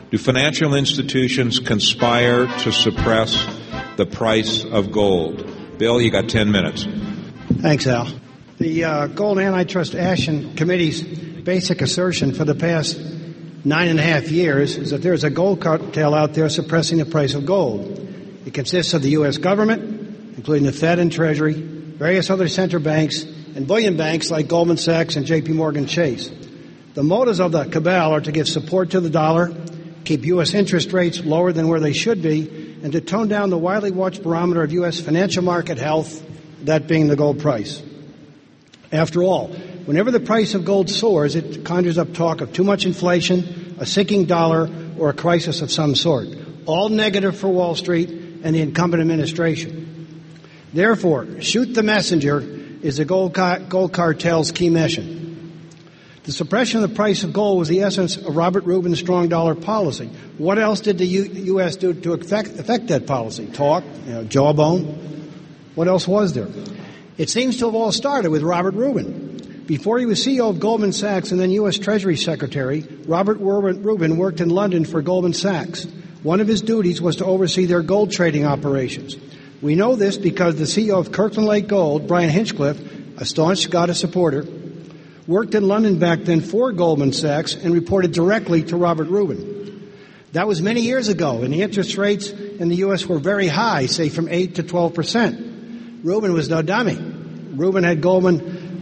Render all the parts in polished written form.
Do financial institutions conspire to suppress the price of gold? Bill, you got 10 minutes. Thanks, Al. The Gold Antitrust Action Committee's basic assertion for the past 9.5 years is that there's a gold cartel out there suppressing the price of gold. It consists of the U.S. government, including the Fed and Treasury, various other central banks, and bullion banks like Goldman Sachs and J.P. Morgan Chase. The motives of the cabal are to give support to the dollar, keep U.S. interest rates lower than where they should be, and to tone down the widely watched barometer of U.S. financial market health, that being the gold price. After all, whenever the price of gold soars, it conjures up talk of too much inflation, a sinking dollar, or a crisis of some sort. All negative for Wall Street and the incumbent administration. Therefore, shoot the messenger is the gold cartel's key mission. The suppression of the price of gold was the essence of Robert Rubin's strong dollar policy. What else did the U.S. do to affect that policy? Talk, jawbone. What else was there? It seems to have all started with Robert Rubin. Before he was CEO of Goldman Sachs and then U.S. Treasury Secretary, Robert Rubin worked in London for Goldman Sachs. One of his duties was to oversee their gold trading operations. We know this because the CEO of Kirkland Lake Gold, Brian Hinchcliffe, a staunch Scottish supporter, worked in London back then for Goldman Sachs and reported directly to Robert Rubin. That was many years ago, and the interest rates in the U.S. were very high, say from 8 to 12%. Rubin was no dummy. Rubin had Goldman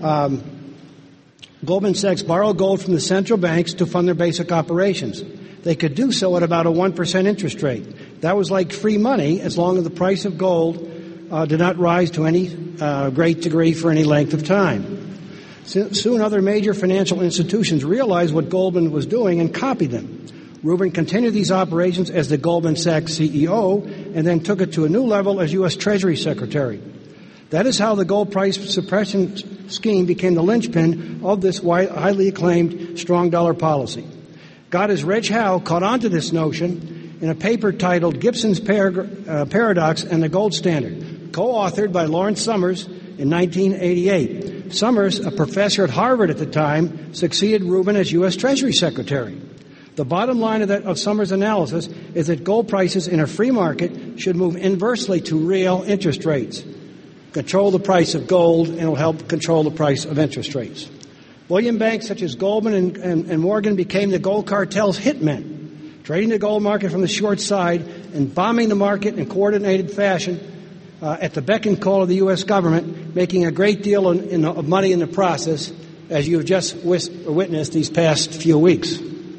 Sachs borrow gold from the central banks to fund their basic operations. They could do so at about a 1% interest rate. That was like free money as long as the price of gold did not rise to any great degree for any length of time. Soon other major financial institutions realized what Goldman was doing and copied them. Rubin continued these operations as the Goldman Sachs CEO and then took it to a new level as U.S. Treasury Secretary. That is how the gold price suppression scheme became the linchpin of this highly acclaimed strong dollar policy. Goddard's Reg Howe caught on to this notion in a paper titled Gibson's Paradox and the Gold Standard, co-authored by Lawrence Summers in 1988. Summers, a professor at Harvard at the time, succeeded Rubin as U.S. Treasury Secretary. The bottom line of Summers' analysis is that gold prices in a free market should move inversely to real interest rates. Control the price of gold, and it will help control the price of interest rates. Bullion banks such as Goldman and Morgan became the gold cartel's hitmen, trading the gold market from the short side and bombing the market in coordinated fashion at the beck and call of the U.S. government, making a great deal of money in the process, as you have just witnessed these past few weeks.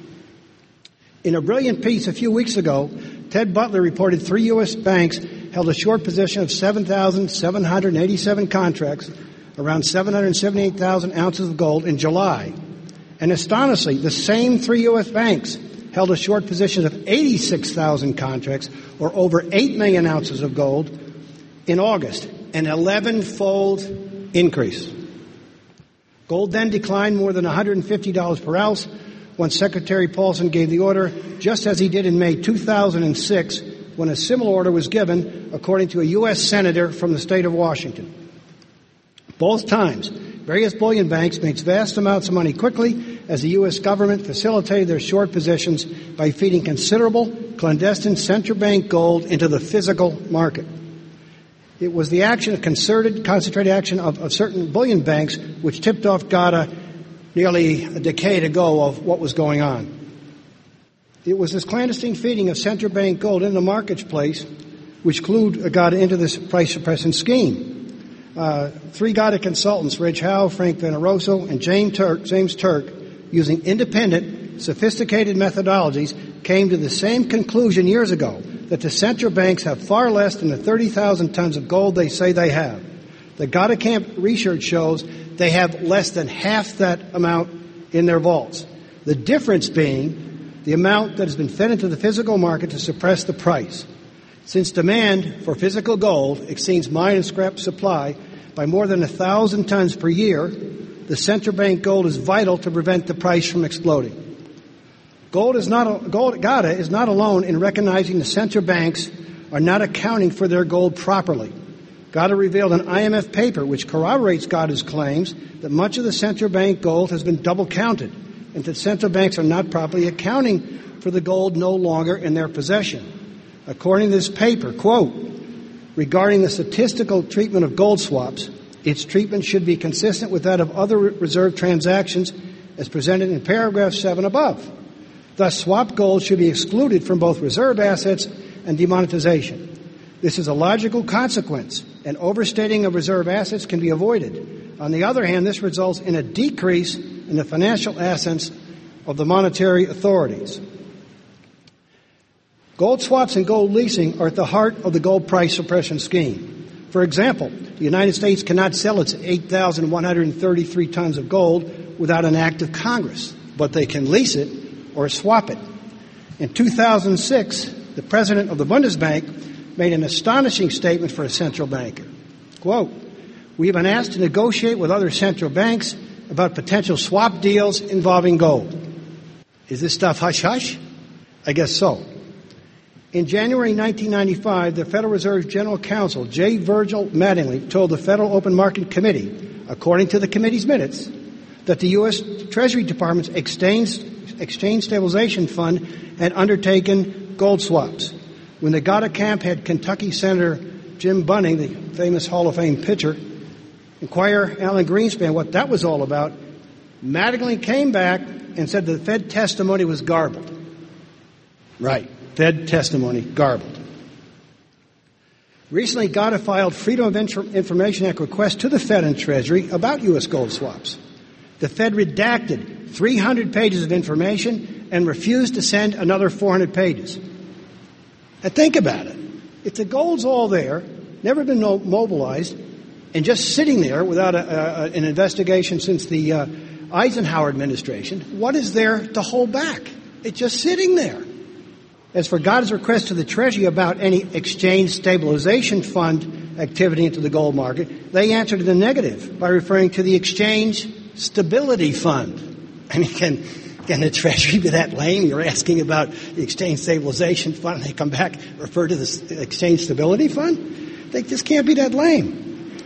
In a brilliant piece a few weeks ago, Ted Butler reported 3 U.S. banks held a short position of 7,787 contracts, around 778,000 ounces of gold in July. And astonishingly, the same 3 U.S. banks held a short position of 86,000 contracts, or over 8 million ounces of gold, in August, an 11-fold increase. Gold then declined more than $150 per ounce when Secretary Paulson gave the order, just as he did in May 2006, when a similar order was given, according to a U.S. senator from the state of Washington. Both times, various bullion banks made vast amounts of money quickly as the U.S. government facilitated their short positions by feeding considerable clandestine central bank gold into the physical market. It was the action of concentrated action of certain bullion banks which tipped off GATA nearly a decade ago of what was going on. It was this clandestine feeding of central bank gold in the marketplace which clued GATA into this price suppression scheme. 3 GATA consultants, Reg Howe, Frank Veneroso, and James Turk, using independent, sophisticated methodologies, came to the same conclusion years ago, that the central banks have far less than the 30,000 tons of gold they say they have. The GATA Camp research shows they have less than half that amount in their vaults. The difference being the amount that has been fed into the physical market to suppress the price. Since demand for physical gold exceeds mine and scrap supply by more than 1,000 tons per year, the central bank gold is vital to prevent the price from exploding. GATA is not alone in recognizing the central banks are not accounting for their gold properly. GATA revealed an IMF paper which corroborates GATA's claims that much of the central bank gold has been double counted and that central banks are not properly accounting for the gold no longer in their possession. According to this paper, quote, regarding the statistical treatment of gold swaps, its treatment should be consistent with that of other reserve transactions as presented in paragraph 7 above. Thus, swap gold should be excluded from both reserve assets and demonetization. This is a logical consequence, and overstating of reserve assets can be avoided. On the other hand, this results in a decrease in the financial assets of the monetary authorities. Gold swaps and gold leasing are at the heart of the gold price suppression scheme. For example, the United States cannot sell its 8,133 tons of gold without an act of Congress, but they can lease it or swap it. In 2006, the president of the Bundesbank made an astonishing statement for a central banker. Quote, we have been asked to negotiate with other central banks about potential swap deals involving gold. Is this stuff hush-hush? I guess so. In January 1995, the Federal Reserve's General Counsel, J. Virgil Mattingly, told the Federal Open Market Committee, according to the committee's minutes, that the U.S. Treasury Department's Exchange Stabilization Fund had undertaken gold swaps. When the Gotta camp had Kentucky Senator Jim Bunning, the famous Hall of Fame pitcher, inquire Alan Greenspan what that was all about, Mattingly came back and said the Fed testimony was garbled. Right. Fed testimony garbled. Recently, Gotta filed Freedom of Information Act requests to the Fed and Treasury about U.S. gold swaps. The Fed redacted 300 pages of information and refused to send another 400 pages. And think about it. If the gold's all there, never been mobilized, and just sitting there without an investigation since the Eisenhower administration, what is there to hold back? It's just sitting there. As for Gotta's request to the Treasury about any exchange stabilization fund activity into the gold market, they answered in the negative by referring to the Exchange Stability Fund. I mean, can the Treasury be that lame? You're asking about the Exchange Stabilization Fund, and they come back and refer to the Exchange Stability Fund? They just can't be that lame.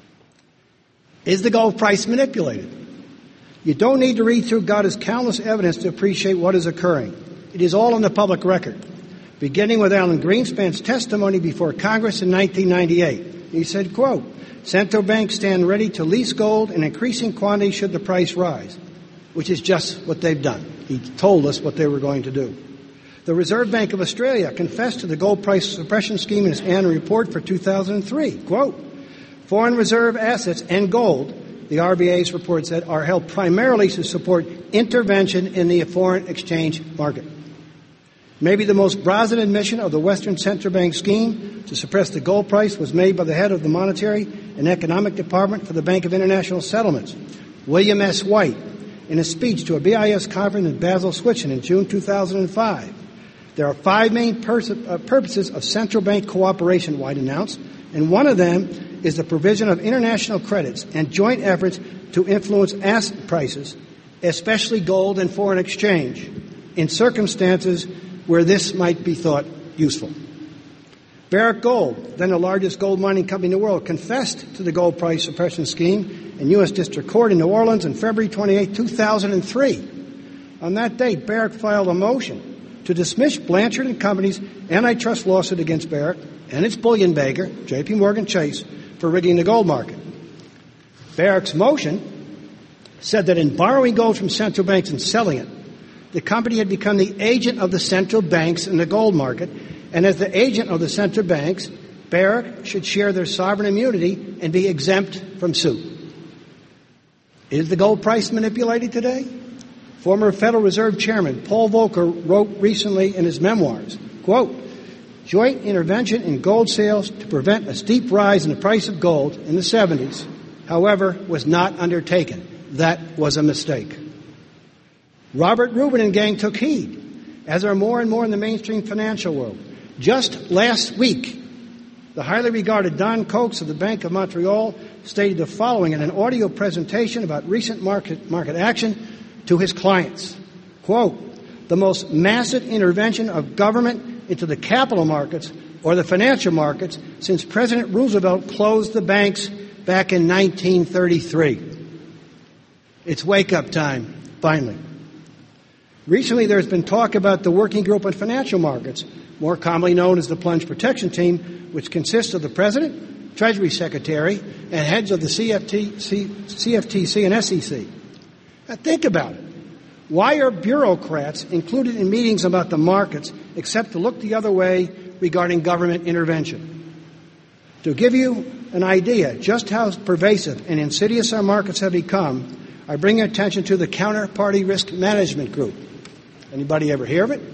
Is the gold price manipulated? You don't need to read through Gotta's countless evidence to appreciate what is occurring. It is all on the public record, beginning with Alan Greenspan's testimony before Congress in 1998. He said, quote, central banks stand ready to lease gold in increasing quantity should the price rise, which is just what they've done. He told us what they were going to do. The Reserve Bank of Australia confessed to the gold price suppression scheme in its annual report for 2003. Quote, foreign reserve assets and gold, the RBA's report said, are held primarily to support intervention in the foreign exchange market. Maybe the most brazen admission of the Western Central Bank scheme to suppress the gold price was made by the head of the Monetary and Economic Department for the Bank of International Settlements, William S. White, in a speech to a BIS conference in Basel, Switzerland in June 2005. There are 5 main purposes of central bank cooperation, White announced, and one of them is the provision of international credits and joint efforts to influence asset prices, especially gold and foreign exchange, in circumstances where this might be thought useful. Barrick Gold, then the largest gold mining company in the world, confessed to the gold price suppression scheme in U.S. District Court in New Orleans on February 28, 2003. On that date, Barrick filed a motion to dismiss Blanchard & Company's antitrust lawsuit against Barrick and its bullion banker, J.P. Morgan Chase, for rigging the gold market. Barrick's motion said that in borrowing gold from central banks and selling it, the company had become the agent of the central banks in the gold market, and as the agent of the central banks, Barrick should share their sovereign immunity and be exempt from suit. Is the gold price manipulated today? Former Federal Reserve Chairman Paul Volcker wrote recently in his memoirs, quote, joint intervention in gold sales to prevent a steep rise in the price of gold in the 70s, however, was not undertaken. That was a mistake. Robert Rubin and gang took heed, as are more and more in the mainstream financial world. Just last week, the highly regarded Don Coates of the Bank of Montreal stated the following in an audio presentation about recent market action to his clients. Quote, the most massive intervention of government into the capital markets or the financial markets since President Roosevelt closed the banks back in 1933. It's wake-up time, finally. Recently, there's been talk about the Working Group on Financial Markets, more commonly known as the Plunge Protection Team, which consists of the President, Treasury Secretary, and heads of the CFTC and SEC. Now, think about it. Why are bureaucrats included in meetings about the markets except to look the other way regarding government intervention? To give you an idea just how pervasive and insidious our markets have become, I bring your attention to the Counterparty Risk Management Group. Anybody ever hear of it?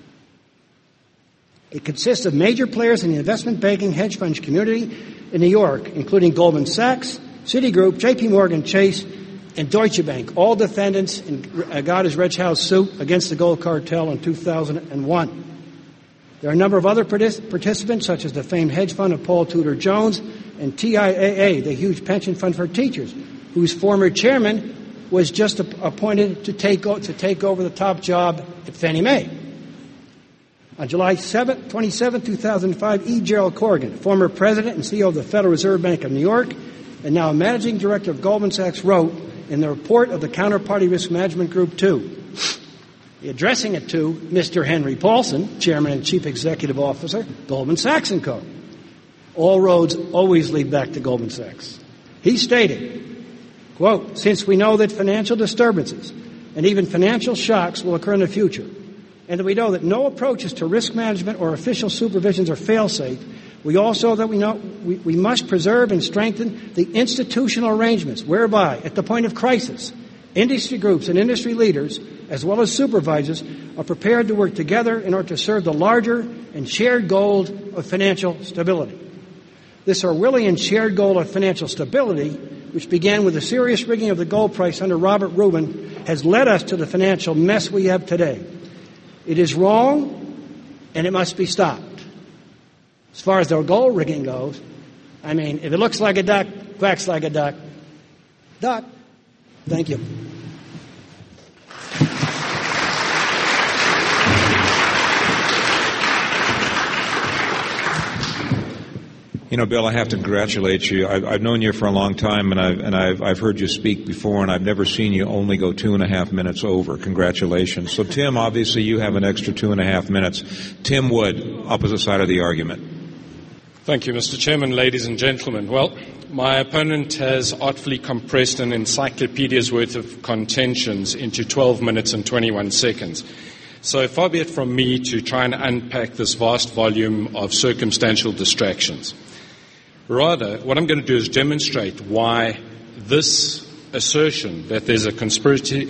It consists of major players in the investment banking hedge fund community in New York, including Goldman Sachs, Citigroup, JP Morgan Chase, and Deutsche Bank, all defendants in Agata Dredge House suit against the gold cartel in 2001. There are a number of other participants, such as the famed hedge fund of Paul Tudor Jones and TIAA, the huge pension fund for teachers, whose former chairman was just appointed to take over the top job at Fannie Mae. On July 27, 2005, E. Gerald Corrigan, former president and CEO of the Federal Reserve Bank of New York and now managing director of Goldman Sachs, wrote in the report of the Counterparty Risk Management Group 2, addressing it to Mr. Henry Paulson, Chairman and Chief Executive Officer, Goldman Sachs & Co. All roads always lead back to Goldman Sachs. He stated, quote, "Since we know that financial disturbances and even financial shocks will occur in the future, and that we know that no approaches to risk management or official supervisions are fail-safe, we also that we know we must preserve and strengthen the institutional arrangements whereby, at the point of crisis, industry groups and industry leaders, as well as supervisors, are prepared to work together in order to serve the larger and shared goal of financial stability." This Orwellian shared goal of financial stability, which began with the serious rigging of the gold price under Robert Rubin, has led us to the financial mess we have today. It is wrong, and it must be stopped. As far as the gold rigging goes, I mean, if it looks like a duck, quacks like a duck. Duck. Thank you. You know, Bill, I have to congratulate you. I've known you for a long time, and I've heard you speak before, and I've never seen you only go 2.5 minutes over. Congratulations. So, Tim, obviously you have an extra 2.5 minutes. Tim Wood, opposite side of the argument. Thank you, Mr. Chairman, ladies and gentlemen. Well, my opponent has artfully compressed an encyclopedia's worth of contentions into 12 minutes and 21 seconds. So far be it from me to try and unpack this vast volume of circumstantial distractions. Rather, what I'm going to do is demonstrate why this assertion that there's a conspiracy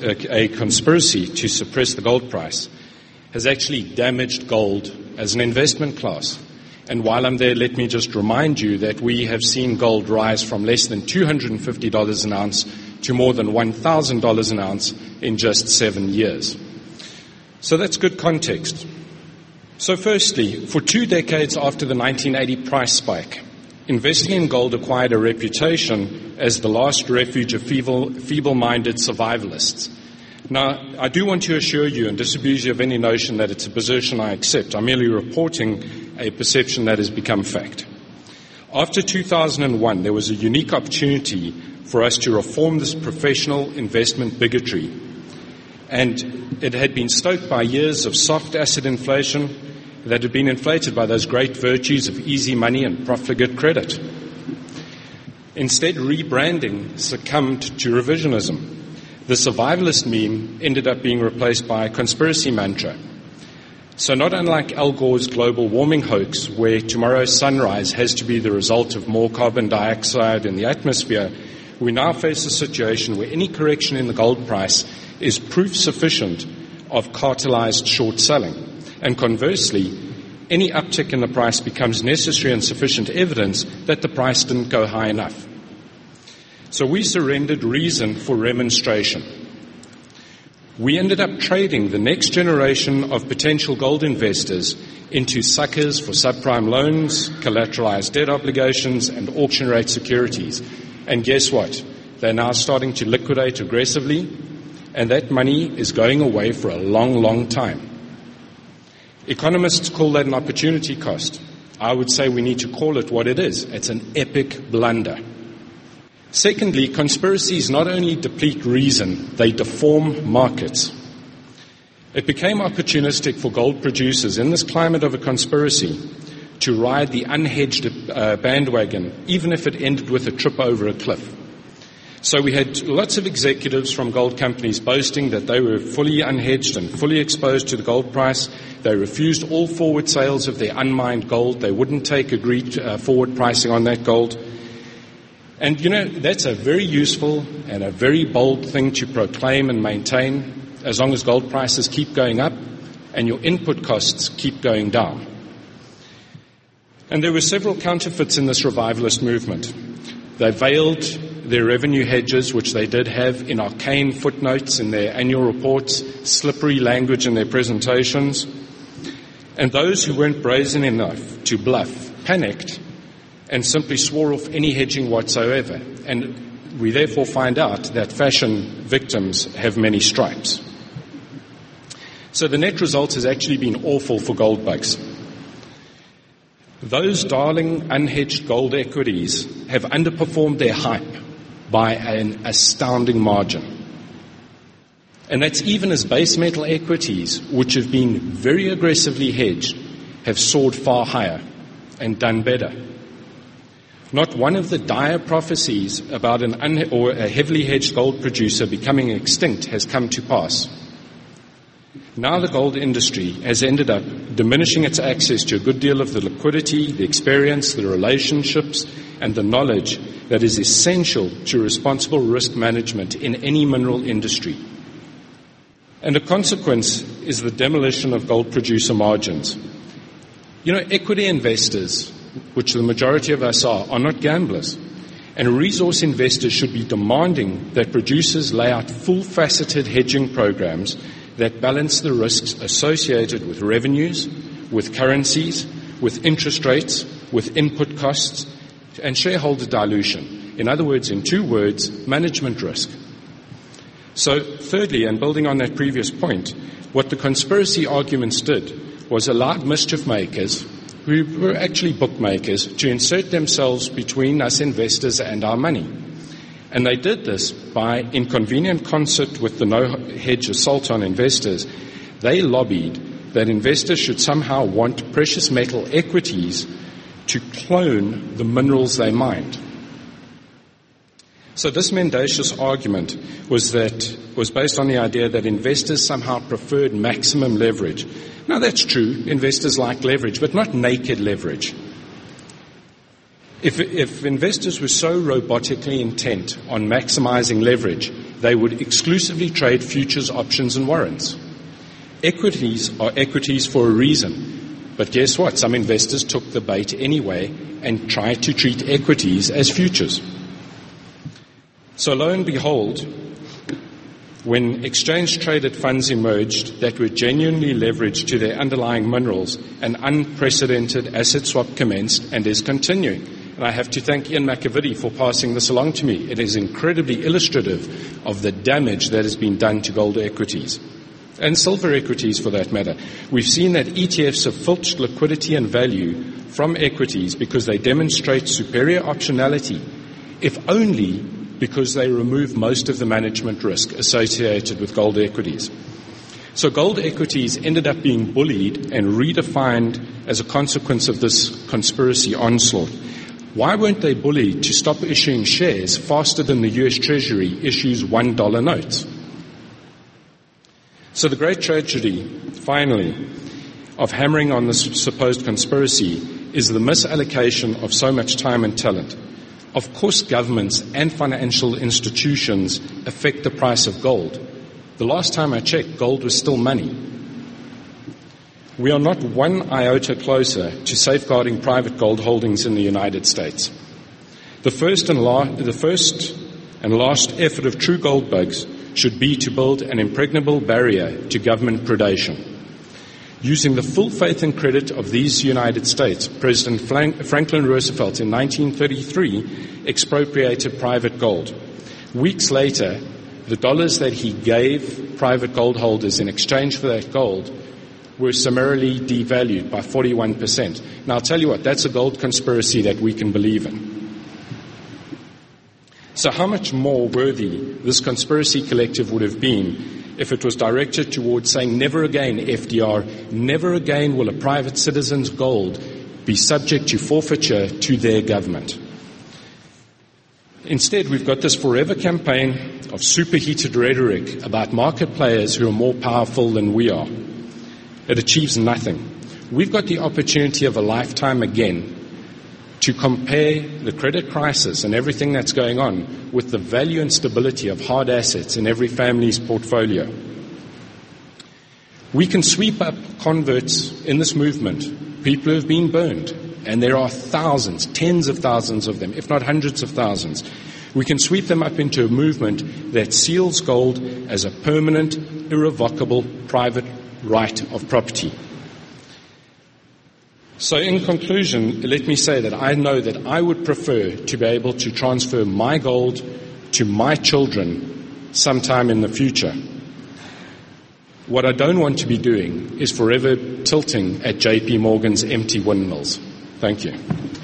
to suppress the gold price has actually damaged gold as an investment class. And while I'm there, let me just remind you that we have seen gold rise from less than $250 an ounce to more than $1,000 an ounce in just 7 years. So that's good context. So firstly, for 2 decades after the 1980 price spike, investing in gold acquired a reputation as the last refuge of feeble-minded survivalists. Now, I do want to assure you and disabuse you of any notion that it's a position I accept. I'm merely reporting a perception that has become fact. After 2001, there was a unique opportunity for us to reform this professional investment bigotry. And it had been stoked by years of soft asset inflation that had been inflated by those great virtues of easy money and profligate credit. Instead, rebranding succumbed to revisionism. The survivalist meme ended up being replaced by a conspiracy mantra. So not unlike Al Gore's global warming hoax, where tomorrow's sunrise has to be the result of more carbon dioxide in the atmosphere, we now face a situation where any correction in the gold price is proof sufficient of cartelized short selling. And conversely, any uptick in the price becomes necessary and sufficient evidence that the price didn't go high enough. So we surrendered reason for remonstration. We ended up trading the next generation of potential gold investors into suckers for subprime loans, collateralized debt obligations, and auction rate securities. And guess what? They're now starting to liquidate aggressively, and that money is going away for a long, long time. Economists call that an opportunity cost. I would say we need to call it what it is. It's an epic blunder. Secondly, conspiracies not only deplete reason, they deform markets. It became opportunistic for gold producers in this climate of a conspiracy to ride the unhedged bandwagon, even if it ended with a trip over a cliff. So we had lots of executives from gold companies boasting that they were fully unhedged and fully exposed to the gold price. They refused all forward sales of their unmined gold. They wouldn't take agreed forward pricing on that gold. And that's a very useful and a very bold thing to proclaim and maintain as long as gold prices keep going up and your input costs keep going down. And there were several counterfeits in this revivalist movement. They veiled their revenue hedges, which they did have in arcane footnotes in their annual reports, slippery language in their presentations. And those who weren't brazen enough to bluff panicked and simply swore off any hedging whatsoever. And we therefore find out that fashion victims have many stripes. So the net result has actually been awful for gold bugs. Those darling unhedged gold equities have underperformed their hype by an astounding margin. And that's even as base metal equities, which have been very aggressively hedged, have soared far higher and done better. Not one of the dire prophecies about a heavily hedged gold producer becoming extinct has come to pass. Now the gold industry has ended up diminishing its access to a good deal of the liquidity, the experience, the relationships, and the knowledge that is essential to responsible risk management in any mineral industry. And a consequence is the demolition of gold producer margins. Equity investors, which the majority of us are not gamblers. And resource investors should be demanding that producers lay out full-faceted hedging programs that balance the risks associated with revenues, with currencies, with interest rates, with input costs, and shareholder dilution. In other words, in 2 words, management risk. So, thirdly, and building on that previous point, what the conspiracy arguments did was allowed mischief makers, who were actually bookmakers, to insert themselves between us investors and our money. And they did this by, in convenient concert with the no-hedge assault on investors, they lobbied that investors should somehow want precious metal equities to clone the minerals they mined. So this mendacious argument was based on the idea that investors somehow preferred maximum leverage. Now that's true, investors like leverage, but not naked leverage. If investors were so robotically intent on maximizing leverage, they would exclusively trade futures, options, and warrants. Equities are equities for a reason. But guess what? Some investors took the bait anyway and tried to treat equities as futures. So lo and behold, when exchange-traded funds emerged that were genuinely leveraged to their underlying minerals, an unprecedented asset swap commenced and is continuing. And I have to thank Ian McAvity for passing this along to me. It is incredibly illustrative of the damage that has been done to gold equities, and silver equities for that matter. We've seen that ETFs have filched liquidity and value from equities because they demonstrate superior optionality, if only because they remove most of the management risk associated with gold equities. So gold equities ended up being bullied and redefined as a consequence of this conspiracy onslaught. Why weren't they bullied to stop issuing shares faster than the US Treasury issues $1 notes? So the great tragedy, finally, of hammering on this supposed conspiracy is the misallocation of so much time and talent. Of course, governments and financial institutions affect the price of gold. The last time I checked, gold was still money. We are not one iota closer to safeguarding private gold holdings in the United States. The first and last effort of true gold bugs should be to build an impregnable barrier to government predation. Using the full faith and credit of these United States, President Franklin Roosevelt in 1933 expropriated private gold. Weeks later, the dollars that he gave private gold holders in exchange for that gold were summarily devalued by 41%. Now, I'll tell you what, that's a gold conspiracy that we can believe in. So how much more worthy this conspiracy collective would have been if it was directed towards saying never again FDR, never again will a private citizen's gold be subject to forfeiture to their government. Instead, we've got this forever campaign of superheated rhetoric about market players who are more powerful than we are. It achieves nothing. We've got the opportunity of a lifetime again to compare the credit crisis and everything that's going on with the value and stability of hard assets in every family's portfolio. We can sweep up converts in this movement, people who have been burned, and there are thousands, tens of thousands of them, if not hundreds of thousands. We can sweep them up into a movement that seals gold as a permanent, irrevocable, private right of property. So in conclusion, let me say that I know that I would prefer to be able to transfer my gold to my children sometime in the future. What I don't want to be doing is forever tilting at JP Morgan's empty windmills. Thank you.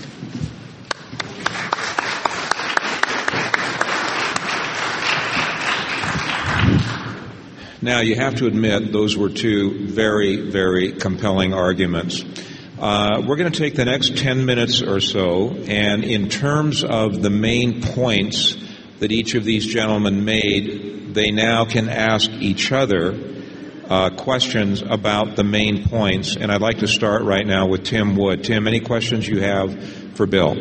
Now, you have to admit those were two very, very compelling arguments. We're going to take the next 10 minutes or so, and in terms of the main points that each of these gentlemen made, they now can ask each other questions about the main points. And I'd like to start right now with Tim Wood. Tim, any questions you have for Bill?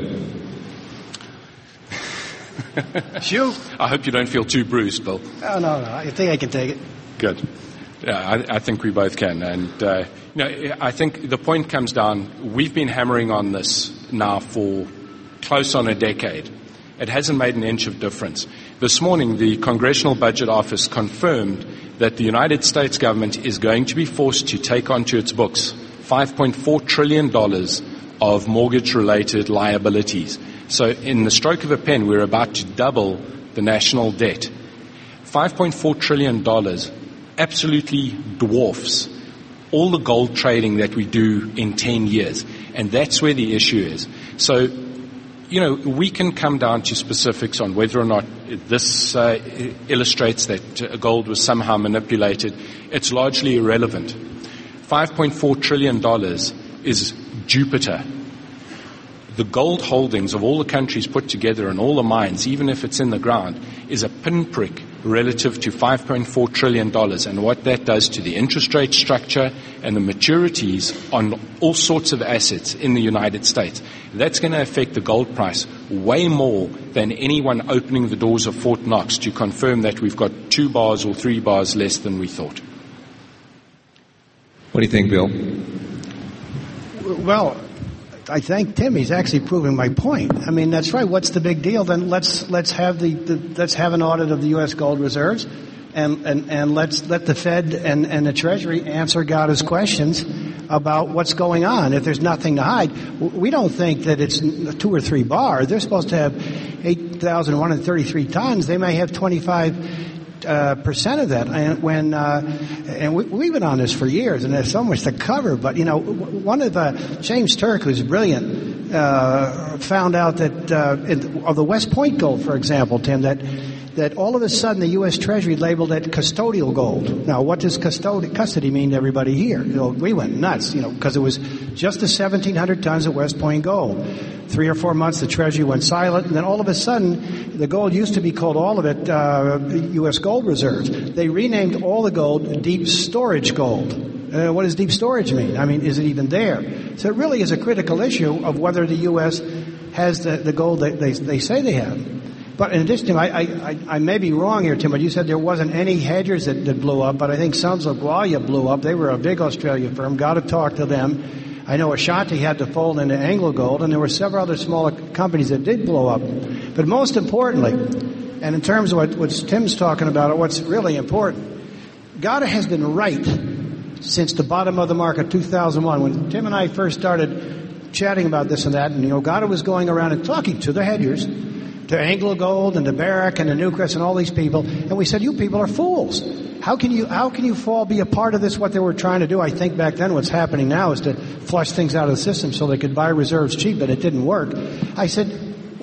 Sure. I hope you don't feel too bruised, Bill. Oh, no. I think I can take it. Good. Yeah, I think we both can. And, I think the point comes down, we've been hammering on this now for close on a decade. It hasn't made an inch of difference. This morning, the Congressional Budget Office confirmed that the United States government is going to be forced to take onto its books $5.4 trillion of mortgage-related liabilities. So in the stroke of a pen, we're about to double the national debt. $5.4 trillion absolutely dwarfs all the gold trading that we do in 10 years. And that's where the issue is. So, we can come down to specifics on whether or not this illustrates that gold was somehow manipulated. It's largely irrelevant. $5.4 trillion is Jupiter. The gold holdings of all the countries put together and all the mines, even if it's in the ground, is a pinprick relative to $5.4 trillion. And what that does to the interest rate structure and the maturities on all sorts of assets in the United States, that's going to affect the gold price way more than anyone opening the doors of Fort Knox to confirm that we've got 2 bars or 3 bars less than we thought. What do you think, Bill? Well, I thank Tim. He's actually proving my point. I mean, that's right. What's the big deal? Then let's have let's have an audit of the U.S. gold reserves, and let's let the Fed and the Treasury answer God's questions about what's going on. If there's nothing to hide, we don't think that it's 2 or 3 bars. They're supposed to have 8,133 tons. They may have 25%. Of that, and we've been on this for years, and there's so much to cover. But one of James Turk, who's brilliant, found out that of the West Point gold, for example, Tim, that all of a sudden the U.S. Treasury labeled it custodial gold. Now, what does custody mean to everybody here? We went nuts, because it was just the 1,700 tons of West Point gold. 3 or 4 months, the Treasury went silent, and then all of a sudden, the gold used to be called all of it U.S. gold reserves. They renamed all the gold deep storage gold. What does deep storage mean? I mean, is it even there? So it really is a critical issue of whether the U.S. has the gold that they say they have. But in addition to, I may be wrong here, Tim, but you said there wasn't any hedgers that blew up, but I think Sons of Gwalia blew up. They were a big Australian firm. Got to talk to them. I know Ashanti had to fold into AngloGold, and there were several other smaller companies that did blow up. But most importantly, and in terms of what Tim's talking about, what's really important, Gada has been right since the bottom of the market, 2001. When Tim and I first started chatting about this and that, and Gada was going around and talking to the hedgers, to AngloGold and to Barrick and to Newcrest and all these people, and we said, you people are fools. How can you fall be a part of this, what they were trying to do? I think back then what's happening now is to flush things out of the system so they could buy reserves cheap, but it didn't work. I said,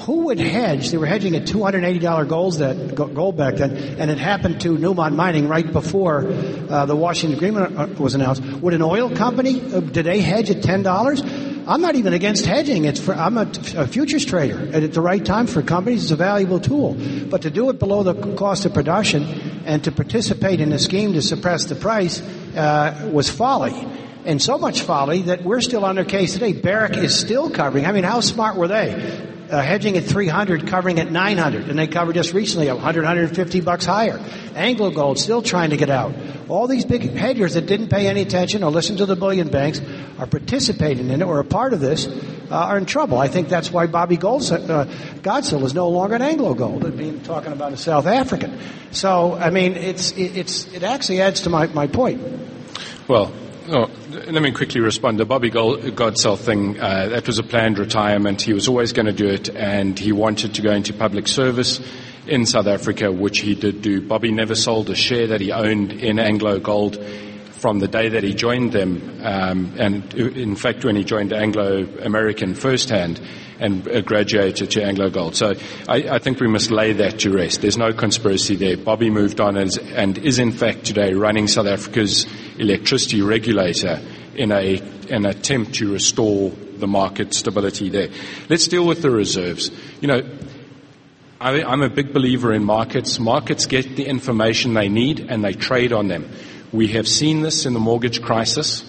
who would hedge? They were hedging at $280 gold back then, and it happened to Newmont Mining right before the Washington Agreement was announced. Would an oil company, did they hedge at $10? I'm not even against hedging. I'm a futures trader. And at the right time for companies, it's a valuable tool. But to do it below the cost of production and to participate in a scheme to suppress the price was folly. And so much folly that we're still under case today. Barrick is still covering. I mean, how smart were they? Hedging at 300, covering at 900, and they covered just recently $100, $150 higher. AngloGold still trying to get out. All these big hedgers that didn't pay any attention or listen to the bullion banks are participating in it or a part of this are in trouble. I think that's why Bobby Godsill is no longer an AngloGold. Being talking about a South African. So I mean, it actually adds to my point. Well. Oh, let me quickly respond. The Bobby Godsill thing, that was a planned retirement. He was always going to do it, and he wanted to go into public service in South Africa, which he did do. Bobby never sold a share that he owned in AngloGold from the day that he joined them, and in fact when he joined Anglo American firsthand and graduated to AngloGold. So I think we must lay that to rest. There's no conspiracy there. Bobby moved on and is in fact today running South Africa's electricity regulator in an attempt to restore the market stability there. Let's deal with the reserves. You know, I'm a big believer in markets. Markets get the information they need and they trade on them. We have seen this in the mortgage crisis.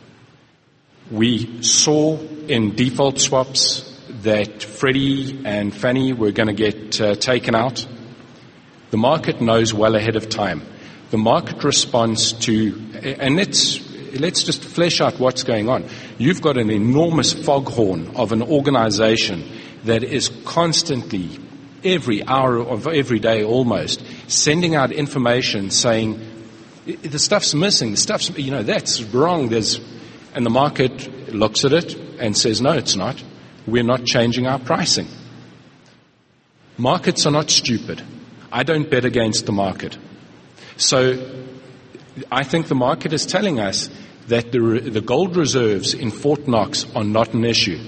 We saw in default swaps that Freddie and Fannie were going to get taken out. The market knows well ahead of time. The market responds to, and let's just flesh out what's going on. You've got an enormous foghorn of an organization that is constantly, every hour of every day almost, sending out information saying, the stuff's missing, that's wrong. And the market looks at it and says, no, it's not. We're not changing our pricing. Markets are not stupid. I don't bet against the market. So I think the market is telling us that the gold reserves in Fort Knox are not an issue.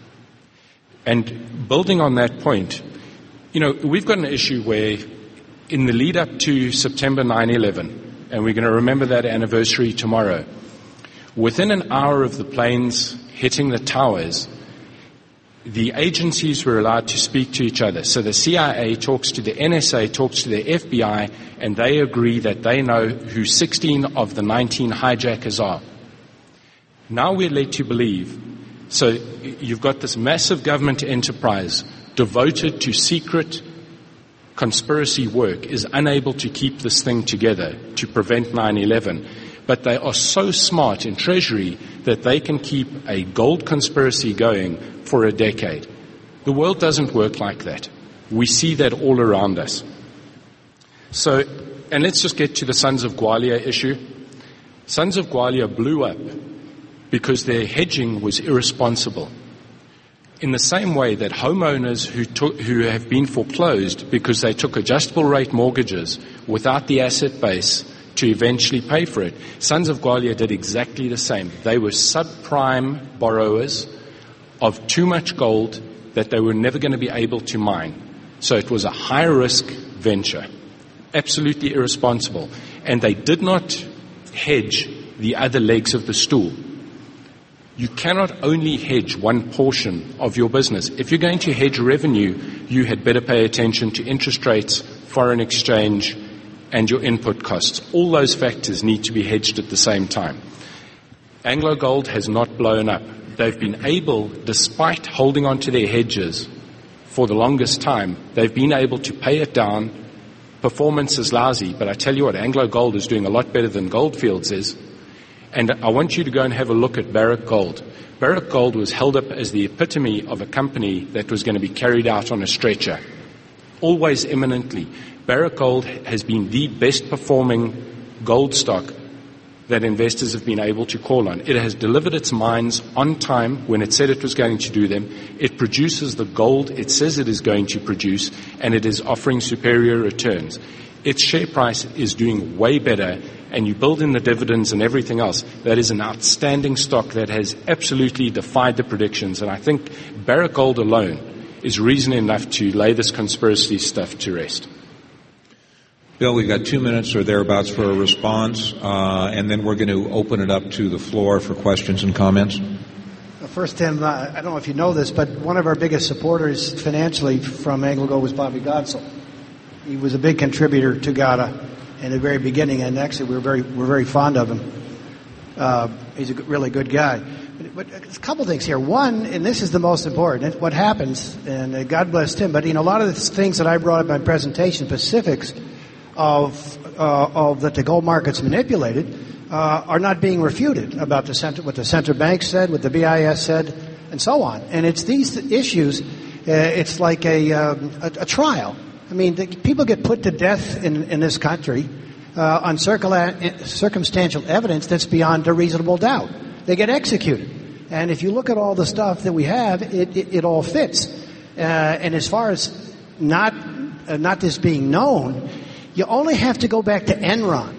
And building on that point, we've got an issue where in the lead up to September 9/11, and we're going to remember that anniversary tomorrow, within an hour of the planes hitting the towers, the agencies were allowed to speak to each other. So the CIA talks to the NSA, talks to the FBI, and they agree that they know who 16 of the 19 hijackers are. Now we're led to believe, so you've got this massive government enterprise devoted to secret conspiracy work is unable to keep this thing together to prevent 9/11. But they are so smart in Treasury that they can keep a gold conspiracy going for a decade. The world doesn't work like that. We see that all around us. So, and let's just get to the Sons of Gwalia issue. Sons of Gwalia blew up because their hedging was irresponsible. In the same way that homeowners who have been foreclosed because they took adjustable rate mortgages without the asset base to eventually pay for it, Sons of Gwalia did exactly the same. They were subprime borrowers of too much gold that they were never going to be able to mine. So it was a high-risk venture, absolutely irresponsible. And they did not hedge the other legs of the stool. You cannot only hedge one portion of your business. If you're going to hedge revenue, you had better pay attention to interest rates, foreign exchange, and your input costs. All those factors need to be hedged at the same time. AngloGold has not blown up. They've been able, despite holding on to their hedges for the longest time, they've been able to pay it down. Performance is lousy, but I tell you what, AngloGold is doing a lot better than Goldfields is. And I want you to go and have a look at Barrick Gold. Barrick Gold was held up as the epitome of a company that was going to be carried out on a stretcher. Always imminently. Barrick Gold has been the best performing gold stock that investors have been able to call on. It has delivered its mines on time when it said it was going to do them. It produces the gold it says it is going to produce, and it is offering superior returns. Its share price is doing way better, and you build in the dividends and everything else. That is an outstanding stock that has absolutely defied the predictions. And I think Barrick Gold alone is reason enough to lay this conspiracy stuff to rest. Bill, we've got 2 minutes or thereabouts for a response, and then we're going to open it up to the floor for questions and comments. First, Tim, I don't know if you know this, but one of our biggest supporters financially from AngloGold was Bobby Godsell. He was a big contributor to GATA in the very beginning, and actually we're very fond of him. He's a really good guy. But a couple things here. One, and this is the most important, what happens, and God bless Tim, but a lot of the things that I brought up in my presentation, specifics of that the gold market's manipulated, are not being refuted about what the central bank said, what the BIS said, and so on. And it's these issues. It's like a trial. I mean, people get put to death in this country on circumstantial evidence that's beyond a reasonable doubt. They get executed. And if you look at all the stuff that we have, it all fits. And as far as not this being known, you only have to go back to Enron.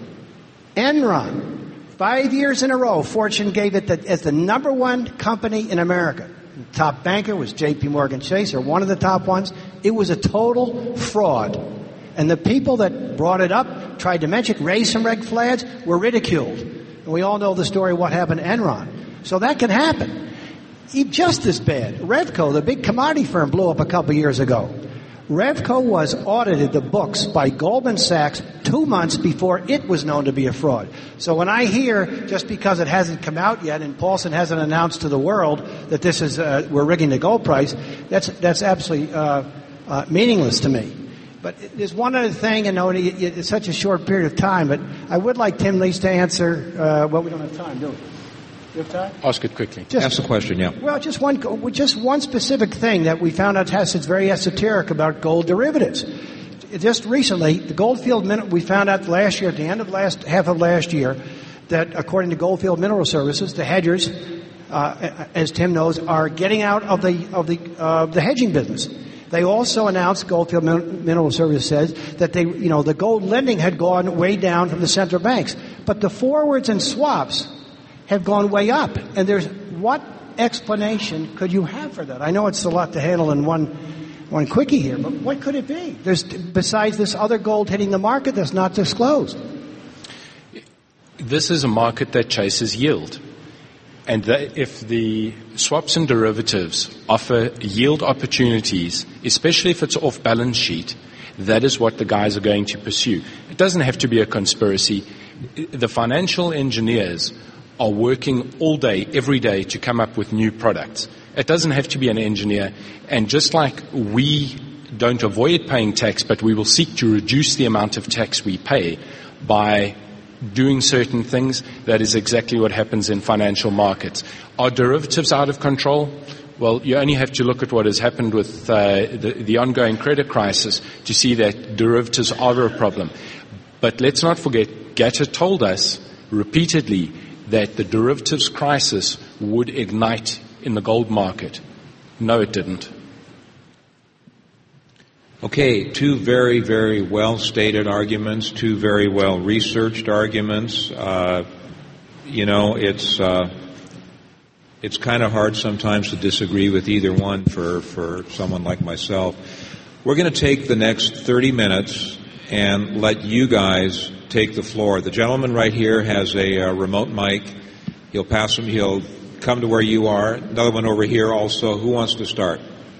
Enron. 5 years in a row, Fortune gave it as the number one company in America. The top banker was J.P. Morgan Chase, or one of the top ones. It was a total fraud. And the people that brought it up, tried to mention it, raised some red flags, were ridiculed. And we all know the story of what happened to Enron. So that can happen. Just as bad. Revco, the big commodity firm, blew up a couple years ago. Revco was audited the books by Goldman Sachs 2 months before it was known to be a fraud. So when I hear, just because it hasn't come out yet and Paulson hasn't announced to the world that this is we're rigging the gold price, that's absolutely meaningless to me. But there's one other thing, it's such a short period of time, but I would like Tim Lees to answer. Well, we don't have time, do we? You have time? Ask it quickly. Ask the question, yeah. Well, just one specific thing that we found out is very esoteric about gold derivatives. Just recently, the Goldfield we found out last year, at the end of half of last year, that according to Goldfield Mineral Services, the hedgers, as Tim knows, are getting out of the hedging business. They also announced, Goldfield Mineral Services says, that the gold lending had gone way down from the central banks, but the forwards and swaps have gone way up. And what explanation could you have for that? I know it's a lot to handle in one quickie here, but what could it be? Besides this other gold hitting the market that's not disclosed. This is a market that chases yield. And if the swaps and derivatives offer yield opportunities, especially if it's off balance sheet, that is what the guys are going to pursue. It doesn't have to be a conspiracy. The financial engineers are working all day, every day, to come up with new products. It doesn't have to be an engineer. And just like we don't avoid paying tax, but we will seek to reduce the amount of tax we pay by doing certain things, that is exactly what happens in financial markets. Are derivatives out of control? Well, you only have to look at what has happened with the ongoing credit crisis to see that derivatives are a problem. But let's not forget, GATA told us repeatedly that the derivatives crisis would ignite in the gold market. No, it didn't. Okay, two very, very well-stated arguments, two very well-researched arguments. It's kind of hard sometimes to disagree with either one for someone like myself. We're going to take the next 30 minutes and let you guys take the floor. The gentleman right here has a remote mic. He'll come to where you are. Another one over here also. Who wants to start?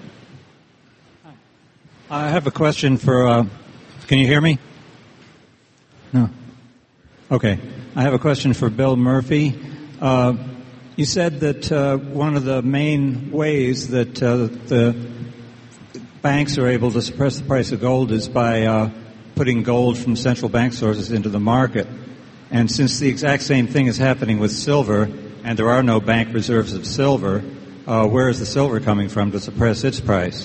I have a question for, can you hear me? No. Okay. I have a question for Bill Murphy. You said that one of the main ways that the banks are able to suppress the price of gold is by putting gold from central bank sources into the market. And since the exact same thing is happening with silver, and there are no bank reserves of silver, where is the silver coming from to suppress its price?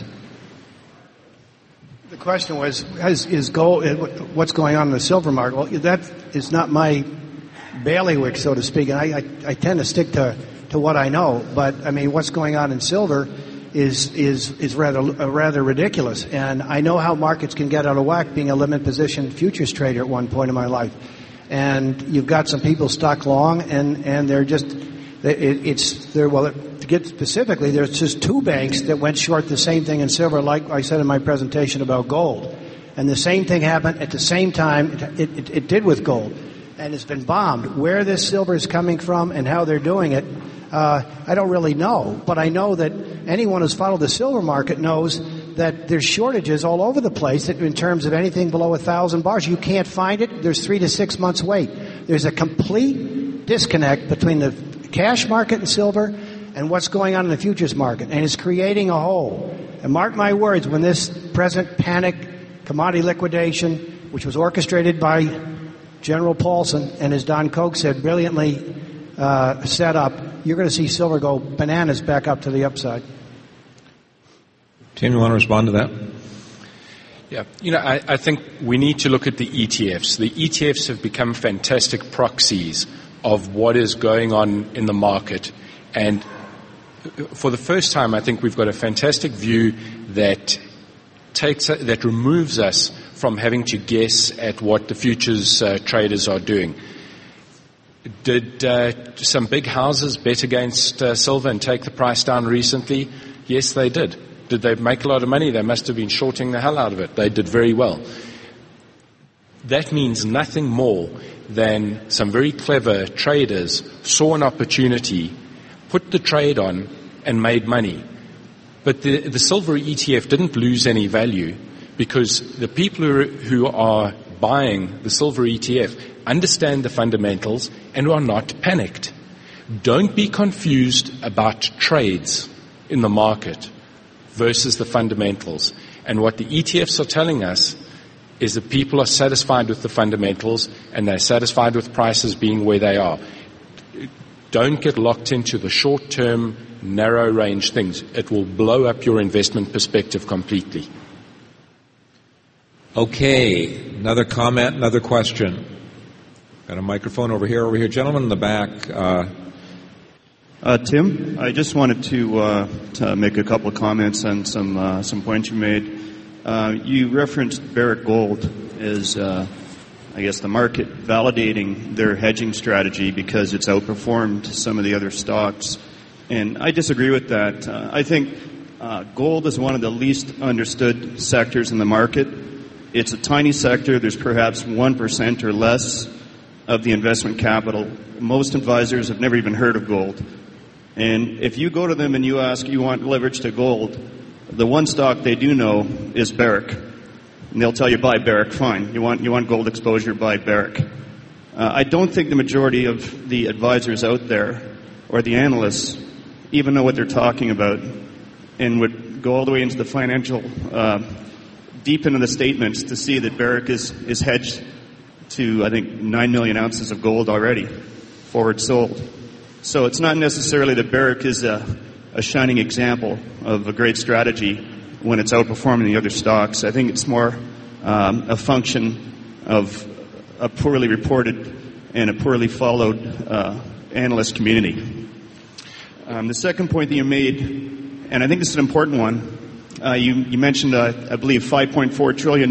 The question was, is gold, what's going on in the silver market? Well, that is not my bailiwick, so to speak, and I tend to stick to what I know. But I mean, what's going on in silver is rather ridiculous. And I know how markets can get out of whack, being a limit position futures trader at one point in my life. And you've got some people stuck long, and they're just the to get specifically, there's just two banks that went short the same thing in silver, like I said in my presentation about gold. And the same thing happened at the same time it did with gold. And it's been bombed. Where this silver is coming from and how they're doing it, I don't really know. But I know that anyone who's followed the silver market knows that there's shortages all over the place in terms of anything below 1,000 bars. You can't find it. There's 3 to 6 months wait. There's a complete disconnect between the cash market and silver and what's going on in the futures market. And it's creating a hole. And mark my words, when this present panic commodity liquidation, which was orchestrated by General Paulson and, as Don Koch said, brilliantly set up, you're going to see silver go bananas back up to the upside. Tim, you want to respond to that? Yeah, I think we need to look at the ETFs. The ETFs have become fantastic proxies of what is going on in the market. And for the first time, I think we've got a fantastic view that removes us from having to guess at what the futures traders are doing. Did some big houses bet against silver and take the price down recently? Yes, they did. Did they make a lot of money? They must have been shorting the hell out of it. They did very well. That means nothing more than some very clever traders saw an opportunity, put the trade on, and made money. But the silver ETF didn't lose any value because the people who are buying the silver ETF understand the fundamentals and are not panicked. Don't be confused about trades in the market versus the fundamentals. And what the ETFs are telling us is that people are satisfied with the fundamentals and they're satisfied with prices being where they are. Don't get locked into the short-term, narrow-range things. It will blow up your investment perspective completely. Okay, another comment, another question. Got a microphone over here. Gentleman in the back. Tim, I just wanted to make a couple of comments on some points you made. You referenced Barrick Gold as, I guess, the market validating their hedging strategy because it's outperformed some of the other stocks. And I disagree with that. I think gold is one of the least understood sectors in the market. It's a tiny sector. There's perhaps 1% or less of the investment capital. Most advisors have never even heard of gold. And if you go to them and you ask, you want leverage to gold, the one stock they do know is Barrick. And they'll tell you, buy Barrick, fine. You want gold exposure, buy Barrick. I don't think the majority of the advisors out there or the analysts even know what they're talking about and would go all the way into the financial, deep into the statements to see that Barrick is hedged to, I think, 9 million ounces of gold already, forward sold. So it's not necessarily that Barrick is a shining example of a great strategy when it's outperforming the other stocks. I think it's more a function of a poorly reported and a poorly followed analyst community. The second point that you made, and I think this is an important one, you mentioned, I believe, $5.4 trillion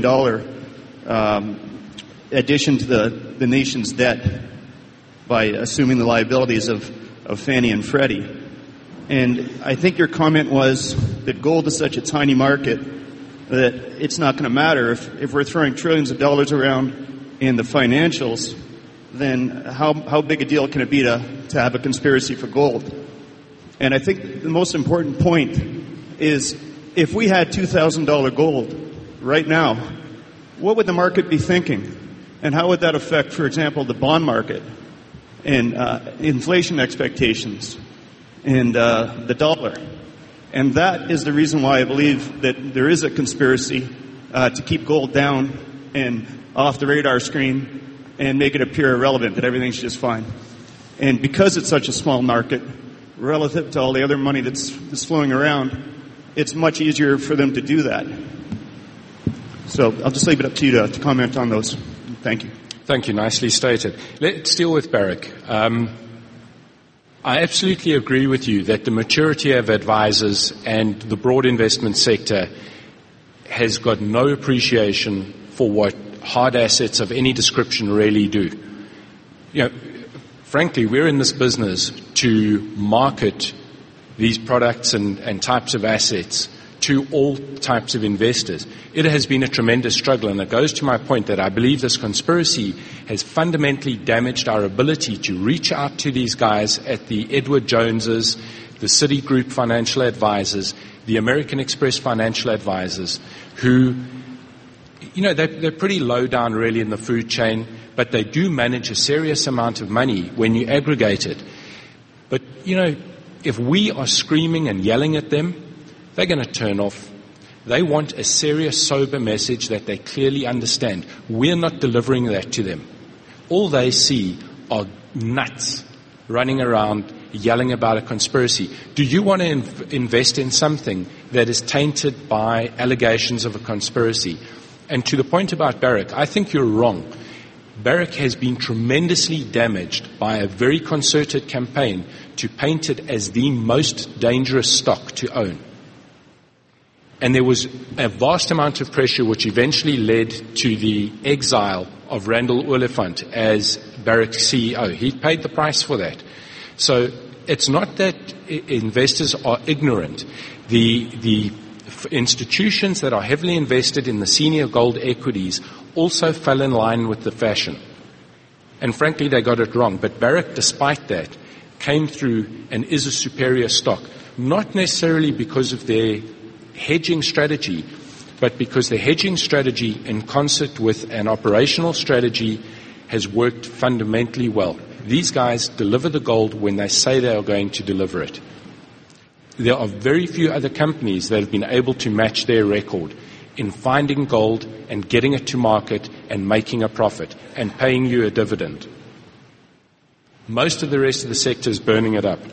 addition to the nation's debt by assuming the liabilities of Fannie and Freddie. And I think your comment was that gold is such a tiny market that it's not going to matter. If we're throwing trillions of dollars around in the financials, then how big a deal can it be to have a conspiracy for gold? And I think the most important point is if we had $2,000 gold right now, what would the market be thinking? And how would that affect, for example, the bond market and inflation expectations and the dollar? And that is the reason why I believe that there is a conspiracy to keep gold down and off the radar screen and make it appear irrelevant, that everything's just fine. And because it's such a small market, relative to all the other money that's flowing around, it's much easier for them to do that. So I'll just leave it up to you to comment on those. Thank you. Thank you. Nicely stated. Let's deal with Barrick. I absolutely agree with you that the maturity of advisors and the broad investment sector has got no appreciation for what hard assets of any description really do. Frankly, we're in this business to market these products and types of assets to all types of investors. It has been a tremendous struggle, and it goes to my point that I believe this conspiracy has fundamentally damaged our ability to reach out to these guys at the Edward Joneses, the Citigroup financial advisors, the American Express financial advisors, who, they're pretty low down really in the food chain, but they do manage a serious amount of money when you aggregate it. But, if we are screaming and yelling at them, they're going to turn off. They want a serious, sober message that they clearly understand. We're not delivering that to them. All they see are nuts running around yelling about a conspiracy. Do you want to invest in something that is tainted by allegations of a conspiracy? And to the point about Barrick, I think you're wrong. Barrick has been tremendously damaged by a very concerted campaign to paint it as the most dangerous stock to own. And there was a vast amount of pressure which eventually led to the exile of Randall Oliphant as Barrick's CEO. He paid the price for that. So it's not that investors are ignorant. The institutions that are heavily invested in the senior gold equities also fell in line with the fashion. And frankly, they got it wrong. But Barrick, despite that, came through and is a superior stock, not necessarily because of their hedging strategy, but because the hedging strategy in concert with an operational strategy has worked fundamentally well. These guys deliver the gold when they say they are going to deliver it. There are very few other companies that have been able to match their record in finding gold and getting it to market and making a profit and paying you a dividend. Most of the rest of the sector is burning it up.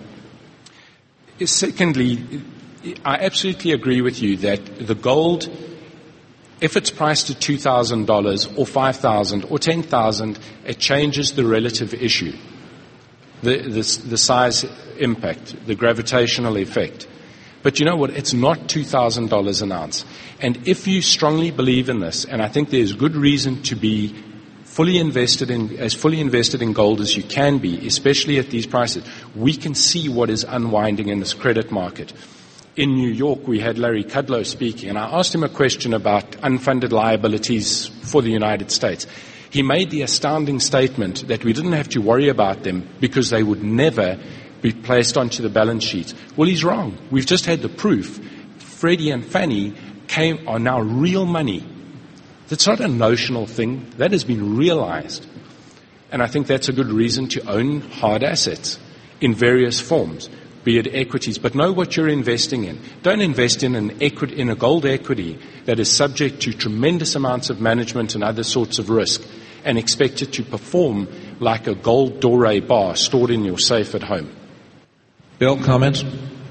Secondly, I absolutely agree with you that the gold, if it's priced at $2,000 or $5,000 or $10,000, it changes the relative issue, the size impact, the gravitational effect. But you know what? It's not $2,000 an ounce. And if you strongly believe in this, and I think there's good reason to be fully invested in gold as you can be, especially at these prices, we can see what is unwinding in this credit market. In New York, we had Larry Kudlow speaking, and I asked him a question about unfunded liabilities for the United States. He made the astounding statement that we didn't have to worry about them because they would never be placed onto the balance sheet. Well, he's wrong. We've just had the proof. Freddie and Fannie are now real money. That's not a notional thing. That has been realized. And I think that's a good reason to own hard assets in various forms, be it equities, but know what you're investing in. Don't invest in a gold equity that is subject to tremendous amounts of management and other sorts of risk and expect it to perform like a gold Doré bar stored in your safe at home. Bill, comments?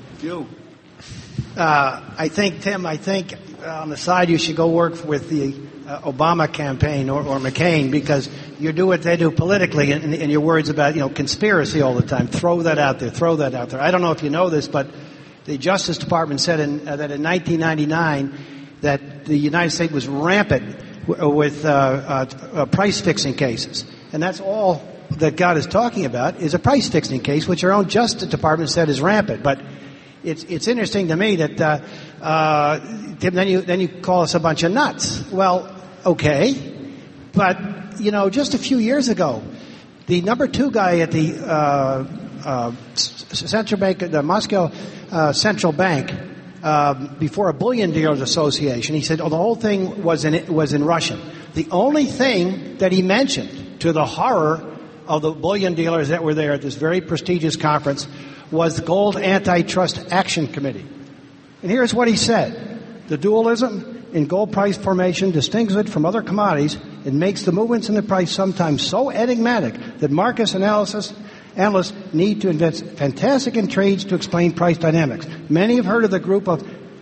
I think, Tim, on the side you should go work with the Obama campaign or McCain, because you do what they do politically, and your words about conspiracy all the time. Throw that out there. I don't know if you know this, but the Justice Department said that in 1999 that the United States was rampant with price fixing cases, and that's all that God is talking about is a price fixing case, which our own Justice Department said is rampant. But it's interesting to me that Tim, then you call us a bunch of nuts. Well, okay, but just a few years ago, the number 2 guy at the central bank, the Moscow Central Bank, before a bullion dealers association, he said, the whole thing was in Russian. The only thing that he mentioned, to the horror of the bullion dealers that were there at this very prestigious conference, was the Gold Antitrust Action Committee. And here's what he said: the dualism in gold price formation distinguishes it from other commodities. It makes the movements in the price sometimes so enigmatic that market analysts need to invent fantastic intrigues to explain price dynamics. Many have heard of the group of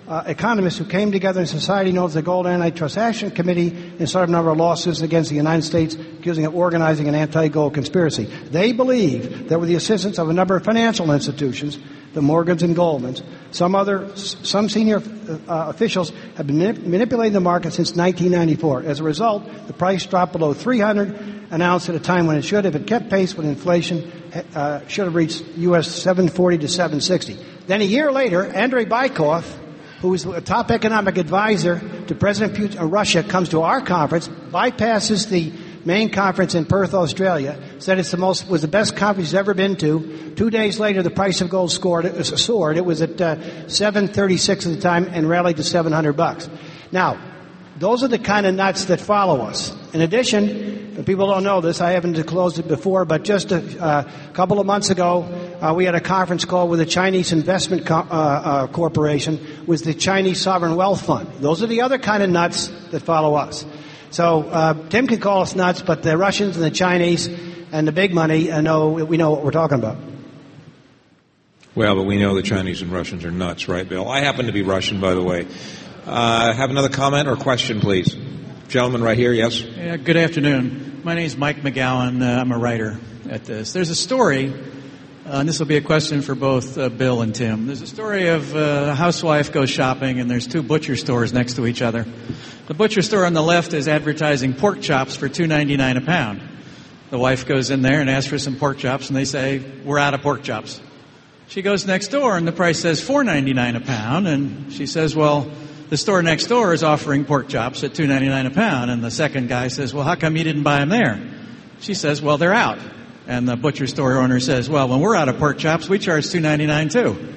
economists who came together in society known as the Gold Antitrust Action Committee and started a number of lawsuits against the United States accusing it of organizing an anti-gold conspiracy. They believe that with the assistance of a number of financial institutions, the Morgans and Goldmans, some senior officials have been manipulating the market since 1994. As a result, the price dropped below 300 an ounce at a time when it should. If it kept pace with inflation, should have reached U.S. 740 to 760. Then a year later, Andrei Bykov, who is a top economic advisor to President Putin of Russia, comes to our conference, bypasses the main conference in Perth, Australia, said was the best conference he's ever been to. 2 days later, the price of gold soared. It was at 736 at the time and rallied to $700. Now, those are the kind of nuts that follow us. In addition, people don't know this, I haven't disclosed it before, but just a couple of months ago, we had a conference call with the Chinese Investment Corporation, with the Chinese Sovereign Wealth Fund. Those are the other kind of nuts that follow us. So Tim can call us nuts, but the Russians and the Chinese and the big money we know what we're talking about. Well, but we know the Chinese and Russians are nuts, right, Bill? I happen to be Russian, by the way. Have another comment or question, please? Gentleman right here, yes? Yeah, good afternoon. My name is Mike McGowan. I'm a writer at this. There's a story, and this will be a question for both Bill and Tim. There's a story of a housewife goes shopping, and there's two butcher stores next to each other. The butcher store on the left is advertising pork chops for $2.99 a pound. The wife goes in there and asks for some pork chops, and they say, we're out of pork chops. She goes next door, and the price says $4.99 a pound, and she says, well, the store next door is offering pork chops at $2.99 a pound. And the second guy says, well, how come you didn't buy them there? She says, well, they're out. And the butcher store owner says, well, when we're out of pork chops, we charge $2.99 too.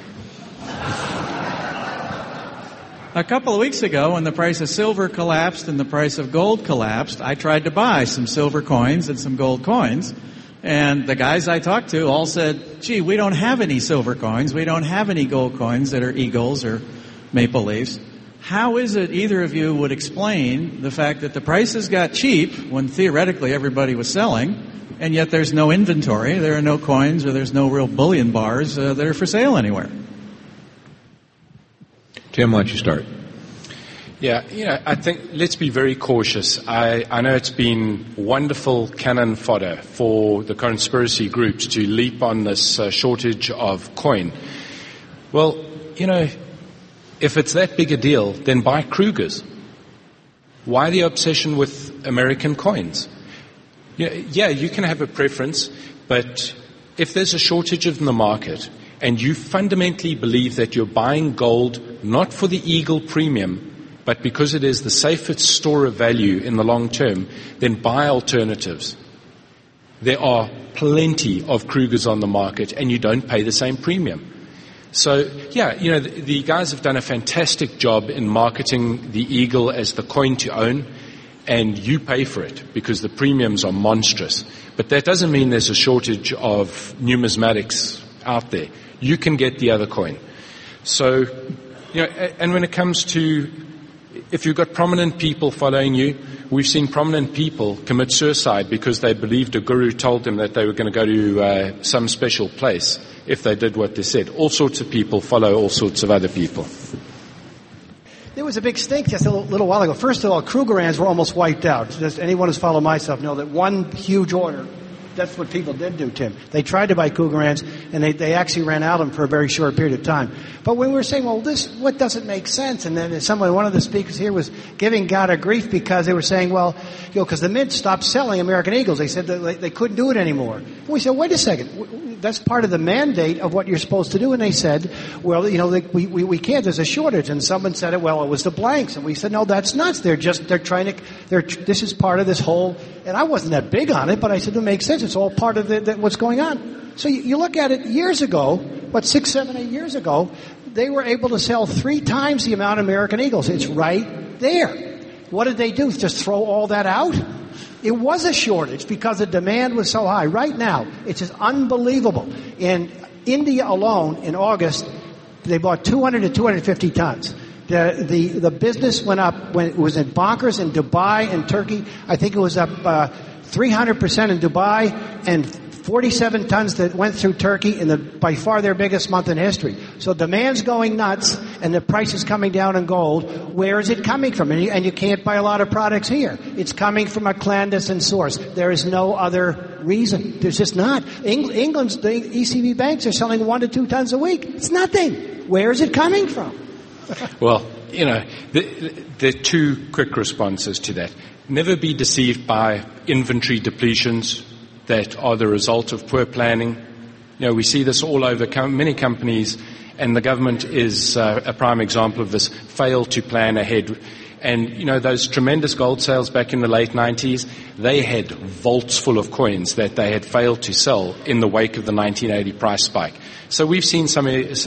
A couple of weeks ago, when the price of silver collapsed and the price of gold collapsed, I tried to buy some silver coins and some gold coins. And the guys I talked to all said, gee, we don't have any silver coins. We don't have any gold coins that are eagles or maple leafs. How is it either of you would explain the fact that the prices got cheap when theoretically everybody was selling, and yet there's no inventory, there are no coins, or there's no real bullion bars that are for sale anywhere? Tim, why don't you start? Yeah, I think let's be very cautious. I know it's been wonderful cannon fodder for the conspiracy groups to leap on this shortage of coin. Well, if it's that big a deal, then buy Kruger's. Why the obsession with American coins? Yeah, you can have a preference, but if there's a shortage in the market and you fundamentally believe that you're buying gold not for the Eagle premium, but because it is the safest store of value in the long term, then buy alternatives. There are plenty of Kruger's on the market and you don't pay the same premium. So, the guys have done a fantastic job in marketing the Eagle as the coin to own, and you pay for it because the premiums are monstrous. But that doesn't mean there's a shortage of numismatics out there. You can get the other coin. So, and when it comes to, if you've got prominent people following you, we've seen prominent people commit suicide because they believed a guru told them that they were going to go to some special place if they did what they said. All sorts of people follow all sorts of other people. There was a big stink just a little while ago. First of all, Krugerrands were almost wiped out. Just anyone who's followed my stuff know that one huge order, that's what people did do, Tim. They tried to buy Krugerrands, and they actually ran out of them for a very short period of time. But when we were saying, well, what doesn't make sense? And then one of the speakers here was giving God a grief because they were saying, well, because the Mint stopped selling American Eagles. They said that they couldn't do it anymore. And we said, wait a second. That's part of the mandate of what you're supposed to do. And they said, well, we can't. There's a shortage. And someone said it was the blanks. And we said, no, that's nuts. This is part of this whole, and I wasn't that big on it, but I said, it makes sense. It's all part of what's going on. So you look at it years ago, 6, 7, 8 years ago, they were able to sell 3 times the amount of American Eagles. It's right there. What did they do? Just throw all that out? It was a shortage because the demand was so high. Right now, it's just unbelievable. In India alone, in August, they bought 200 to 250 tons. The business went up when it was in bonkers in Dubai and Turkey. I think it was up 300% in Dubai and 47 tons that went through Turkey in by far their biggest month in history. So demand's going nuts, and the price is coming down in gold. Where is it coming from? And you can't buy a lot of products here. It's coming from a clandestine source. There is no other reason. There's just not. England's, the ECB banks are selling 1 to 2 tons a week. It's nothing. Where is it coming from? Well, there are two quick responses to that. Never be deceived by inventory depletions that are the result of poor planning. We see this all over many companies, and the government is a prime example of this, fail to plan ahead. And, those tremendous gold sales back in the late 90s, they had vaults full of coins that they had failed to sell in the wake of the 1980 price spike. So we've seen some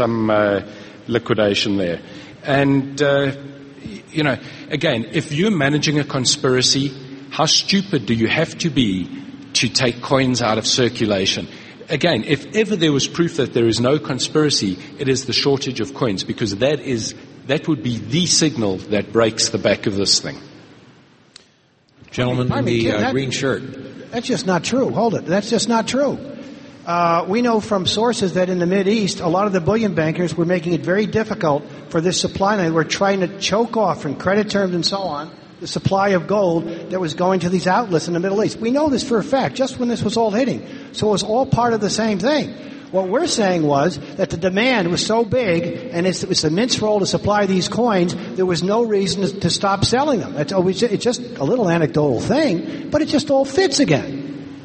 liquidation there. And, again, if you're managing a conspiracy, how stupid do you have to be to take coins out of circulation? Again, if ever there was proof that there is no conspiracy, it is the shortage of coins, because that would be the signal that breaks the back of this thing. Gentleman in the green shirt. That's just not true. Hold it. That's just not true. We know from sources that in the Mideast, a lot of the bullion bankers were making it very difficult for this supply line. They were trying to choke off from credit terms and so on the supply of gold that was going to these outlets in the Middle East. We know this for a fact, just when this was all hitting. So it was all part of the same thing. What we're saying was that the demand was so big, and it's the mint's role to supply these coins, there was no reason to stop selling them. It's just a little anecdotal thing, but it just all fits again.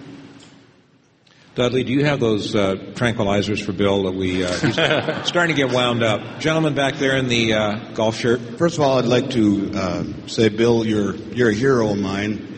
Dudley, do you have those tranquilizers for Bill that he's starting to get wound up? Gentleman back there in the golf shirt. First of all, I'd like to say, Bill, you're a hero of mine.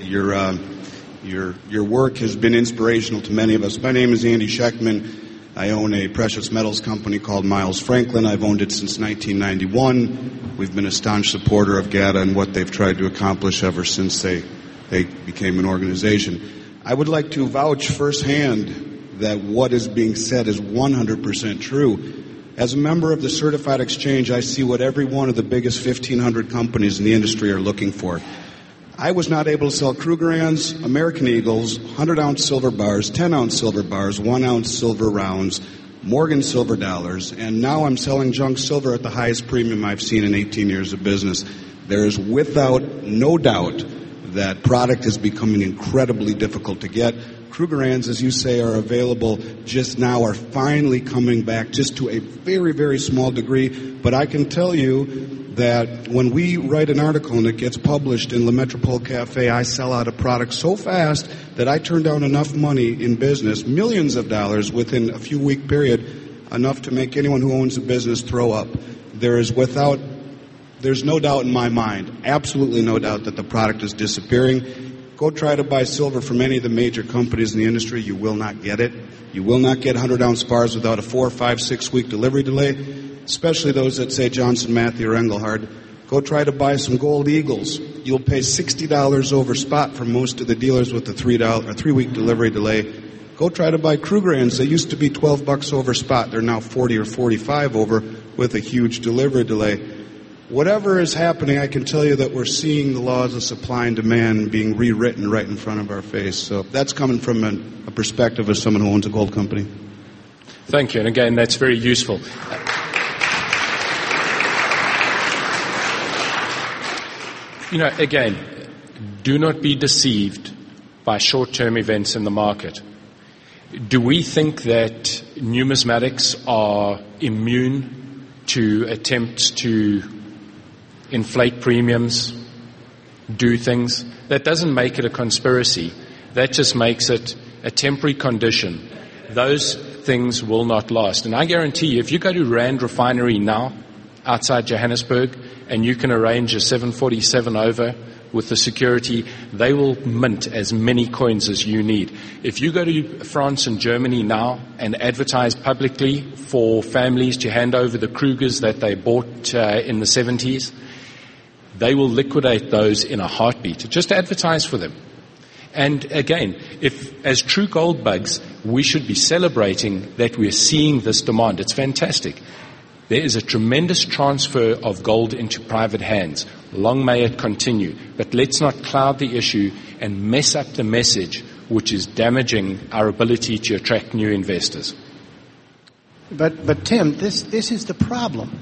Your work has been inspirational to many of us. My name is Andy Schechtman. I own a precious metals company called Miles Franklin. I've owned it since 1991. We've been a staunch supporter of GATA and what they've tried to accomplish ever since they became an organization. I would like to vouch firsthand that what is being said is 100% true. As a member of the Certified Exchange, I see what every one of the biggest 1,500 companies in the industry are looking for. I was not able to sell Krugerrands, American Eagles, 100-ounce silver bars, 10-ounce silver bars, 1-ounce silver rounds, Morgan silver dollars, and now I'm selling junk silver at the highest premium I've seen in 18 years of business. There is no doubt that product is becoming incredibly difficult to get. Krugerrands, as you say, are available just now, are finally coming back just to a very, very small degree. But I can tell you that when we write an article and it gets published in Le Metropole Cafe, I sell out a product so fast that I turn down enough money in business, millions of dollars within a few week period, enough to make anyone who owns a business throw up. There's no doubt in my mind, absolutely no doubt, that the product is disappearing. Go try to buy silver from any of the major companies in the industry. You will not get it. You will not get 100-ounce bars without a 4, 5, 6 week delivery delay, especially those that say Johnson Matthey or Engelhard. Go try to buy some gold Eagles. You'll pay $60 over spot from most of the dealers with a 3 week delivery delay. Go try to buy Krugerrands. They used to be $12 over spot. They're now 40 or 45 over with a huge delivery delay. Whatever is happening, I can tell you that we're seeing the laws of supply and demand being rewritten right in front of our face. So that's coming from a perspective of someone who owns a gold company. Thank you. And again, that's very useful. Again, do not be deceived by short-term events in the market. Do we think that numismatics are immune to attempts to inflate premiums, do things? That doesn't make it a conspiracy. That just makes it a temporary condition. Those things will not last. And I guarantee you, if you go to Rand Refinery now, outside Johannesburg, and you can arrange a 747 over with the security, they will mint as many coins as you need. If you go to France and Germany now and advertise publicly for families to hand over the Krugers that they bought in the 70s, they will liquidate those in a heartbeat. Just advertise for them. And again, if as true gold bugs, we should be celebrating that we're seeing this demand. It's fantastic. There is a tremendous transfer of gold into private hands. Long may it continue. But let's not cloud the issue and mess up the message which is damaging our ability to attract new investors. But Tim, this is the problem.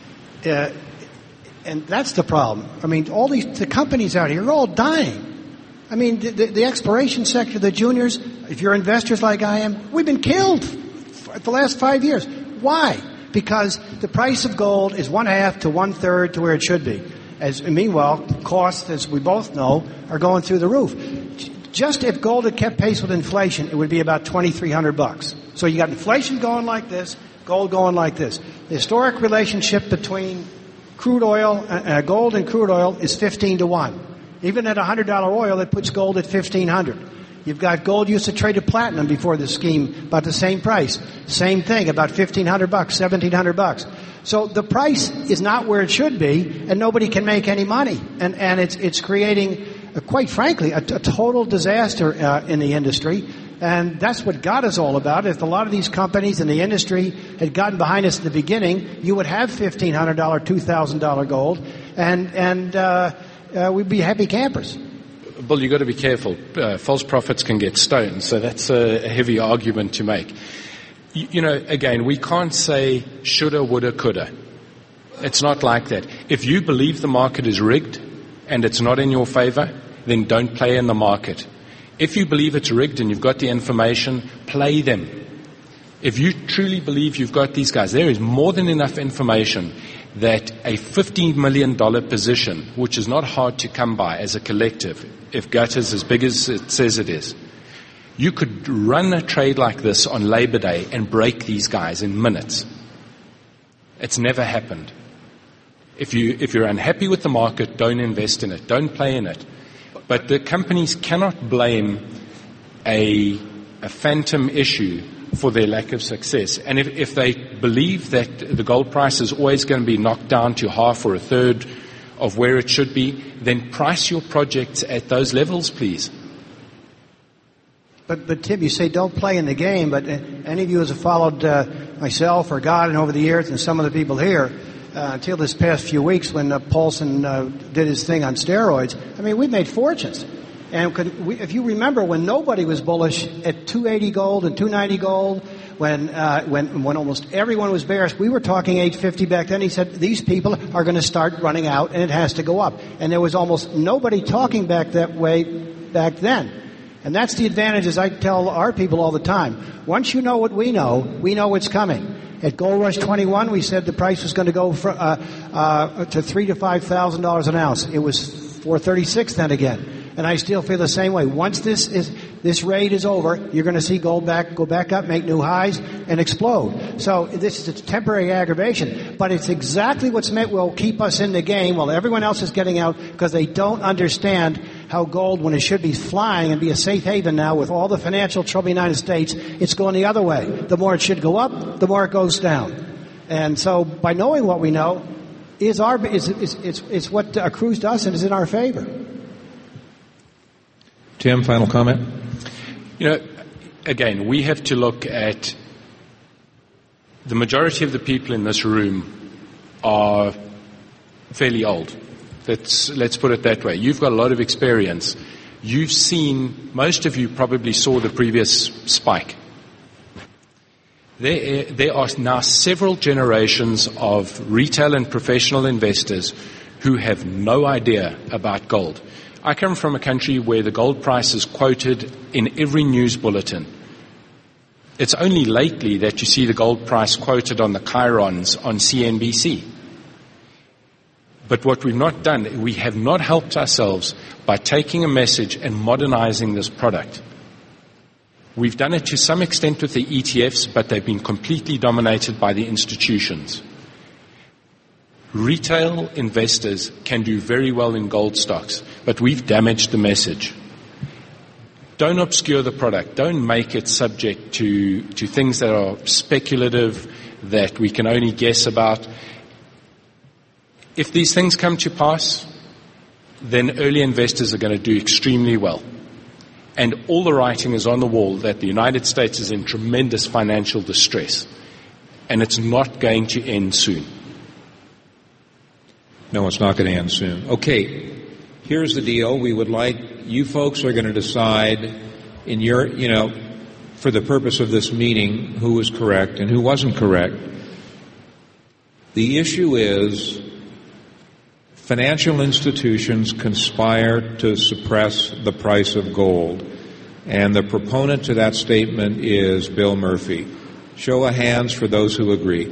And that's the problem. I mean, all the companies out here are all dying. I mean, the exploration sector, the juniors, if you're investors like I am, we've been killed for the last 5 years. Why? Because the price of gold is 1/2 to 1/3 to where it should be. Meanwhile, costs, as we both know, are going through the roof. Just if gold had kept pace with inflation, it would be about $2,300. So you got inflation going like this, gold going like this. The historic relationship between crude oil, gold and crude oil is 15 to 1. Even at $100 oil, it puts gold at 1,500. You've got gold used to trade at platinum before the scheme, about the same price. Same thing, about $1,500, $1,700. So the price is not where it should be, and nobody can make any money. And it's creating, quite frankly, a total disaster in the industry. And that's what God is all about. If a lot of these companies in the industry had gotten behind us at the beginning, you would have $1,500, $2,000 gold, and we'd be happy campers. Bill, you've got to be careful. False prophets can get stoned, so that's a heavy argument to make. You know, again, we can't say shoulda, woulda, coulda. It's not like that. If you believe the market is rigged and it's not in your favor, then don't play in the market. If you believe it's rigged and you've got the information, play them. If you truly believe you've got these guys, there is more than enough information that a $15 million position, which is not hard to come by as a collective, if GUT is as big as it says it is, you could run a trade like this on Labor Day and break these guys in minutes. It's never happened. If you're unhappy with the market, don't invest in it. Don't play in it. But the companies cannot blame a phantom issue for their lack of success. And if they believe that the gold price is always going to be knocked down to half or a third of where it should be, then price your projects at those levels, please. But Tim, you say don't play in the game, but any of you who have followed myself or God and over the years and some of the people here, until this past few weeks when Paulson did his thing on steroids, I mean, we made fortunes. And if you remember when nobody was bullish at 280 gold and 290 gold, when almost everyone was bearish, we were talking 850 back then. He said, these people are going to start running out and it has to go up. And there was almost nobody talking back that way back then. And that's the advantage, as I tell our people all the time. Once you know what we know it's coming. At Gold Rush 21, we said the price was going to go to $3,000 to $5,000 an ounce. It was $436 then again. And I still feel the same way. Once this raid is over, you're going to see gold go back up, make new highs, and explode. So this is a temporary aggravation, but it's exactly what's meant will keep us in the game while everyone else is getting out because they don't understand how gold, when it should be flying and be a safe haven now with all the financial trouble in the United States, it's going the other way. The more it should go up, the more it goes down. And so by knowing what we know is what accrues to us and is in our favor. Tim, final comment? You know, again, we have to look at the majority of the people in this room are fairly old. Let's put it that way. You've got a lot of experience. You've seen, most of you probably saw the previous spike. There are now several generations of retail and professional investors who have no idea about gold. I come from a country where the gold price is quoted in every news bulletin. It's only lately that you see the gold price quoted on the chyrons on CNBC. But what we've not done, we have not helped ourselves by taking a message and modernizing this product. We've done it to some extent with the ETFs, but they've been completely dominated by the institutions. Retail investors can do very well in gold stocks, but we've damaged the message. Don't obscure the product. Don't make it subject to things that are speculative, that we can only guess about. If these things come to pass, then early investors are going to do extremely well. And all the writing is on the wall that the United States is in tremendous financial distress. And it's not going to end soon. No, it's not going to end soon. Okay, here's the deal. We would like, you folks are going to decide in your, for the purpose of this meeting, who was correct and who wasn't correct. The issue is financial institutions conspire to suppress the price of gold. And the proponent to that statement is Bill Murphy. Show of hands for those who agree.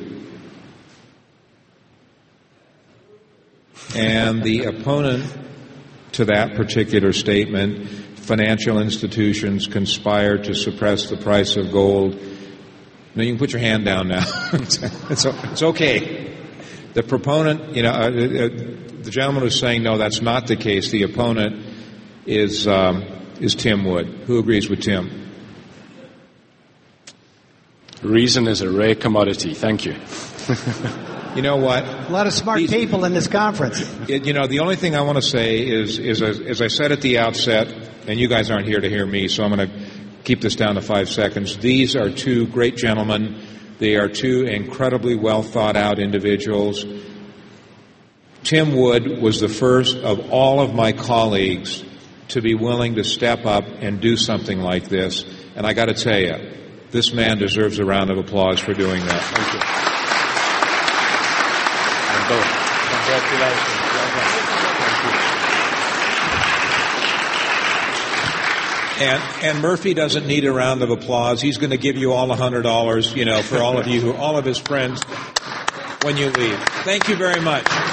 And the opponent to that particular statement, financial institutions conspire to suppress the price of gold. Now, you can put your hand down now. It's okay. The proponent, the gentleman who's saying no, that's not the case. The opponent is Tim Wood. Who agrees with Tim? Reason is a rare commodity. Thank you. You know what? A lot of smart people in this conference. The only thing I want to say is as I said at the outset, and you guys aren't here to hear me, so I'm going to keep this down to 5 seconds. These are two great gentlemen. They are two incredibly well thought out individuals. Tim Wood was the first of all of my colleagues to be willing to step up and do something like this. And I got to tell you, this man deserves a round of applause for doing that. Thank you. And Murphy doesn't need a round of applause. He's going to give you all $100, for all of you, all of his friends when you leave. Thank you very much.